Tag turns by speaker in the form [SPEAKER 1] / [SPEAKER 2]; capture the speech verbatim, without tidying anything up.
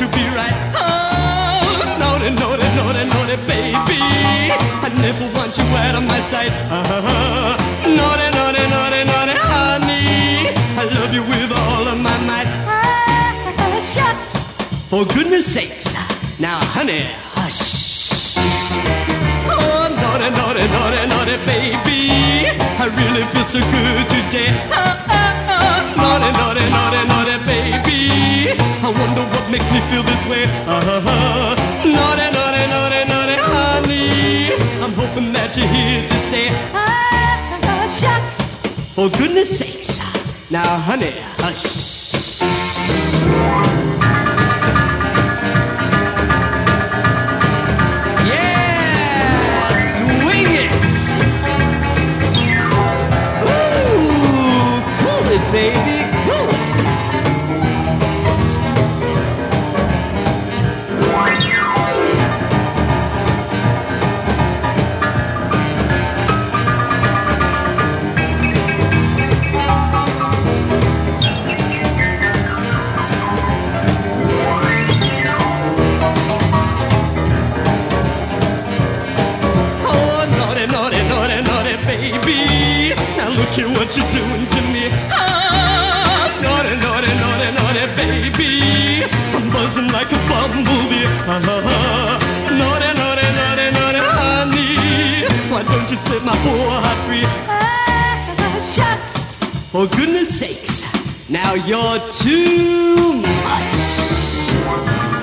[SPEAKER 1] to be right. Oh, naughty, naughty, naughty, naughty, baby. I never want you out of my sight. Uh-huh. Naughty, naughty, naughty, naughty, honey. I love you with all of my might. Ah, shucks. For goodness sakes. Now, honey, hush. Oh, naughty, naughty, naughty, naughty, baby. I really feel so good today. Oh, oh, oh. Naughty, naughty, naughty, naughty, baby. I wonder what makes me feel this way. Uh-huh. Naughty, naughty, naughty, naughty, honey. I'm hoping that you're here to stay. Ah, shucks. For goodness sakes. Now, honey, hush. Baby, cool it. Oh, naughty, naughty, naughty, naughty, baby. Now look at what you're doing to me. Naughty, naughty, naughty, naughty, baby. I'm buzzing like a bumblebee. Uh-huh. Naughty, naughty, naughty, naughty, honey. Why don't you set my poor heart free? Ah, shucks. For goodness sakes, now you're too much.